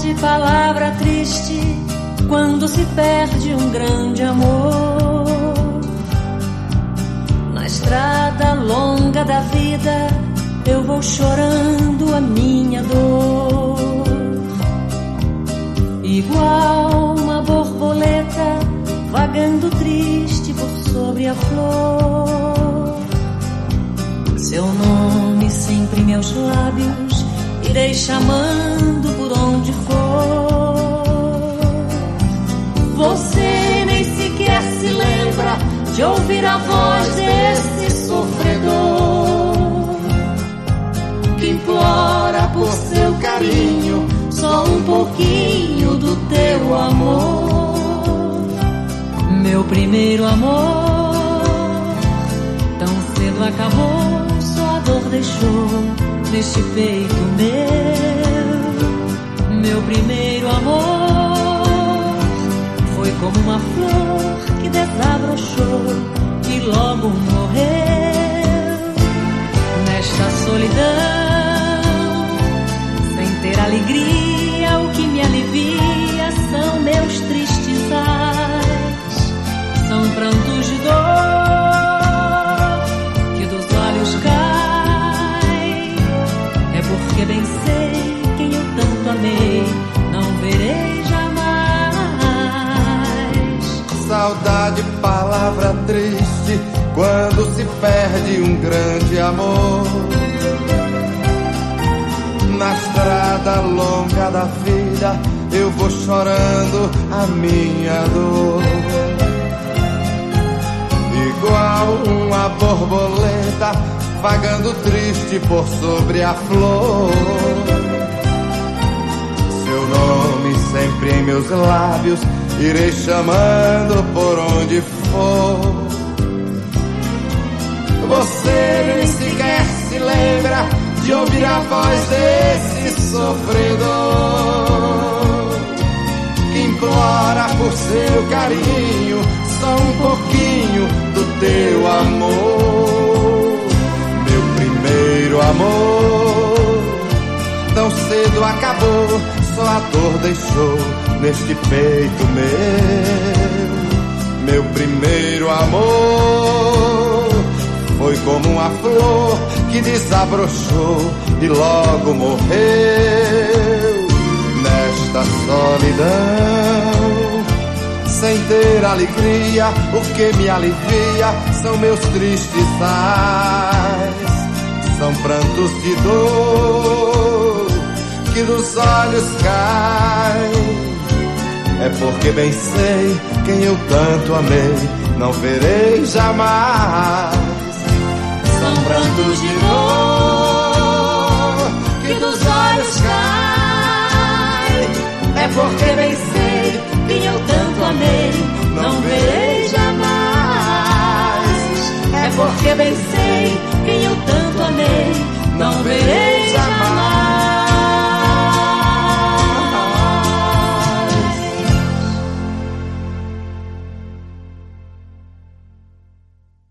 Saudade, palavra triste, quando se perde um grande amor. Na estrada longa da vida, eu vou chorando a minha dor. Igual uma borboleta, vagando triste por sobre a flor. Seu nome sempre em meus lábios, irei chamando por onde for. Você nem sequer se lembra de ouvir a voz desse sofredor, que implora por seu carinho só um pouquinho do teu amor. Meu primeiro amor tão cedo acabou, só a dor deixou neste peito meu. Meu primeiro amor foi como uma flor que desabrochou e logo morreu. Nesta solidão, sem ter alegria, o que me alivia são meus tristes ais, são prantos de dor que dos olhos caem. É porque bem sei quem eu tanto amei, não verei jamais. Saudade, palavra triste, quando se perde um grande amor. Na estrada longa da vida, eu vou chorando a minha dor. Igual uma borboleta, vagando triste por sobre a flor. Seu nome sempre em meus lábios, irei chamando por onde for. Você nem sequer se lembra de ouvir a voz desse sofredor, que implora por seu carinho só um pouquinho do teu amor. Meu primeiro amor tão cedo acabou, só a dor deixou neste peito meu. Meu primeiro amor foi como uma flor que desabrochou e logo morreu. Nesta solidão, sem ter alegria, o que me alivia são meus tristes ais, são prantos de dor que dos olhos caem. É porque bem sei quem eu tanto amei, não verei jamais. São prantos de dor que dos olhos caem. É porque bem sei quem eu tanto amei, não verei jamais. É porque bem sei